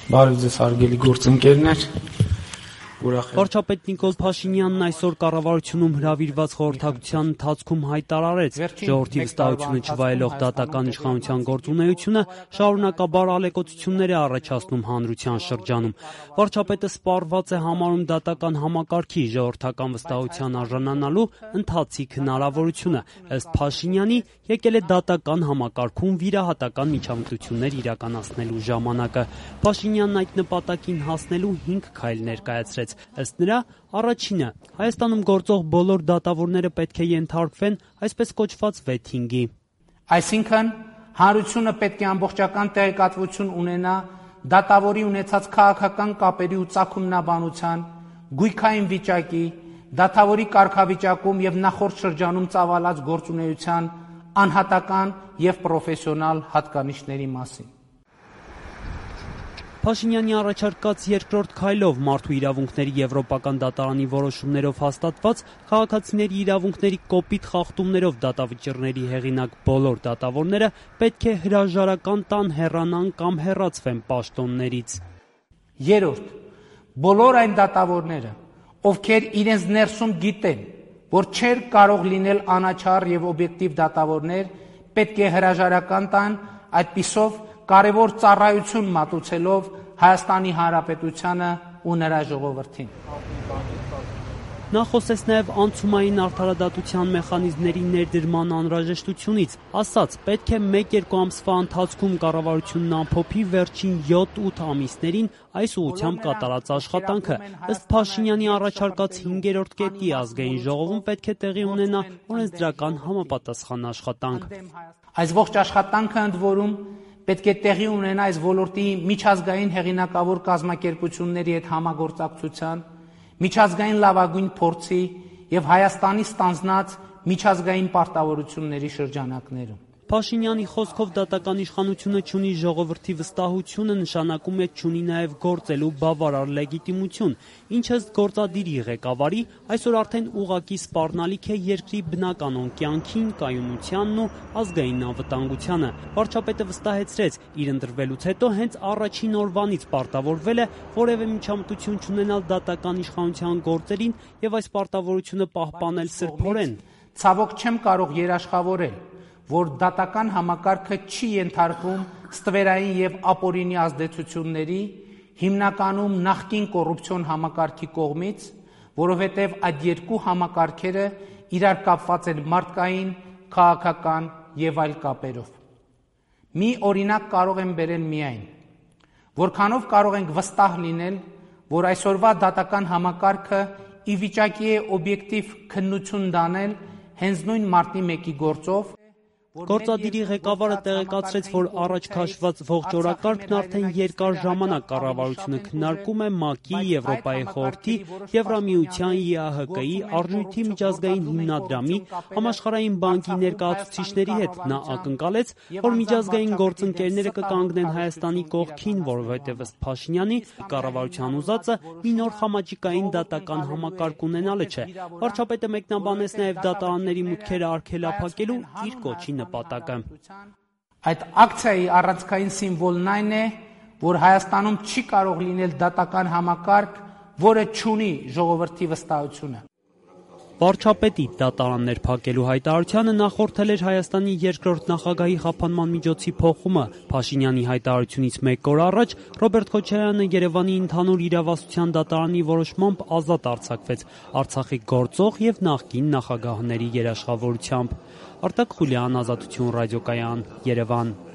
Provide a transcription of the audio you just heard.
Բարև ձեզ հարգելի գործընկերներ, Վարչապետ Նիկոլ Փաշինյանն այսօր կառավարությունում հրավիրված խորհրդակցության ընթացքում հայտարարեց, ժողովրդի վստահությունը չվայելող դատական իշխանության գործունեությունը շարունակաբար ալեկոծություններ է առաջացնում հանրության շրջանում։ Վարչապետը սպառված է համարում դատական համակարգի ժողովրդական վստահության արժանանալու ընթացիկ հնարավորությունը։ Ըստ Փաշինյանի, եկել է դատական համակարգում վիրահատական միջամտություններ իրականացնելու ժամանակը։ Փաշինյանն այդ նպատակին հասնելու 5 քայլ ներկայացրեց։ Ըստ նրա, առաջինը, Հայաստանում գործող բոլոր դատավորները պետք է ենթարկվեն այսպես կոչված վեթինգի։ Այսինքն, հանրությունը պետք է ամբողջական տեղեկատվություն ունենա դատավորի ունեցած քաղաքական կապերի ու ծագումնաբանության, գույքային վիճակի, դատավորի կարգավիճակում եւ նախորդ շրջանում ծավալած գործունեության անհատական եւ պրոֆեսիոնալ հատկանիշների մասին։ Փաշինյանի առաջարկած երկրորդ քայլով մարդու իրավունքների եվրոպական դատարանի որոշումներով հաստատված քաղաքացիների իրավունքների կոպիտ խախտումներով դատավճիռների հեղինակ բոլոր դատավորները պետք է հրաժարական տան, հեռանան կամ հեռացվեն պաշտոններից։ Երրորդ, բոլոր այն դատավորները, ովքեր իրենց ներսում գիտեն, որ չեր կարող լինել անաչառ եւ օբյեկտիվ դատավորներ, պետք է հրաժարական տան, այդպիսով կարևոր ծառայություն մատուցելով Հայաստանի Հանրապետությանը ու նրա ժողովրդին։ Նա խոսեց նաև անցումային արդարադատության մեխանիզմների ներդրման անհրաժեշտությունից, ասաց, պետք է 1-2 ամսվա ընթացքում կառավարությունն ամփոփի վերջին 7-8 ամիսներին այս ուղղությամբ կատարած աշխատանքը։ Ըստ Փաշինյանի առաջարկած 5-րդ կետի ազգային ժողովում պետք է տեղի ունենա օրենսդրական համապատասխան աշխատանք։ Այս ողջ աշխատանքը ընդ որում պետք է տեղի ունենա այս ոլորտի միջազգային հեղինակավոր կազմակերպությունների հետ համագործակցության, միջազգային լավագույն փորձի եւ Հայաստանի ստանձնած միջազգային պարտավորությունների շրջանակներում։ Փաշինյանի խոսքով դատական իշխանությունը չունի ժողովրդի վստահությունը, նշանակում է չունի նաև գործելու բավարար լեգիտիմություն, ինչը ըստ գործադիրի ղեկավարի այսօր արդեն ուղղակի սպառնալիք է երկրի բնականon կյանքին, կայունությանն ու ազգային անվտանգությանը։ Վարչապետը վստահեցրեց, իր ընտրվելուց հետո հենց առաջին օրվանից պարտավորվել է որևէ միջամտություն չունենալ դատական իշխանության գործերին եւ այս պարտավորությունը պահպանել սրբորեն։ Ցավոք չեմ կարող երաշխավորել, որ դատական համակարգը չի ենթարկվում ստվերային եւ ապօրինի ազդեցությունների, հիմնականում նախկին կոռուպցիոն համակարգի կողմից, որովհետեւ այդ երկու համակարգերը իրար կապված են մարդկային, քաղաքական եւ այլ կապերով։ Մի օրինակ կարող եմ բերել միայն, որքանով կարող ենք վստահ լինել, որ այսօրվա դատական համակարգը ի վիճակի է օբյեկտիվ քննություն տանել հենց նույն մարտի 1-ի գործով։ Գործադիրի ղեկավարը տեղեկացրեց, որ առաջ քաշված ողջ օրակարգն արդեն երկար ժամանակ կառավարությունը քննարկում է ՄԱԿ-ի, Եվրոպայի խորհրդի, Եվրամիության, ԵԱՀԿ-ի, Արժույթի միջազգային հիմնադրամի, Համաշխարհային բանկի ներկայացուցիչների հետ։ Նա ակնկալեց, որ միջազգային գործընկերները կկանգնեն Հայաստանի կողքին, որովհետև ըստ Փաշինյանի կառավարության ուզածը մի նոր խամաճիկային դատական համակարգ ունենալը չէ։ Վարչապետը մեկնաբանեց նաև դատարանների մուտքերը արգելափակելու իր կոչի նպատակը։ Այդ ակցիայի առանցքային սիմվոլն այն է, որ Հայաստանում չի կարող լինել դատական համակարգ, որը չունի ժողովրդի վստահությունը։ Վարչապետի դատարաններ փակելու հայտարարությանը նախորդել էր Հայաստանի երկրորդ նախագահի խափանման միջոցի փոխումը։ Փաշինյանի հայտարարությունից 1 օր առաջ Ռոբերտ Քոչարյանը Երևանի ընդհանուր իրավասության դատարանի որոշմամբ ազատ արձակվեց Արցախի գործող եւ նախկին նախագահների երաշխավորությամբ։ Արտակ Խուլյան, Ազատություն ռադիոկայան, Երևան։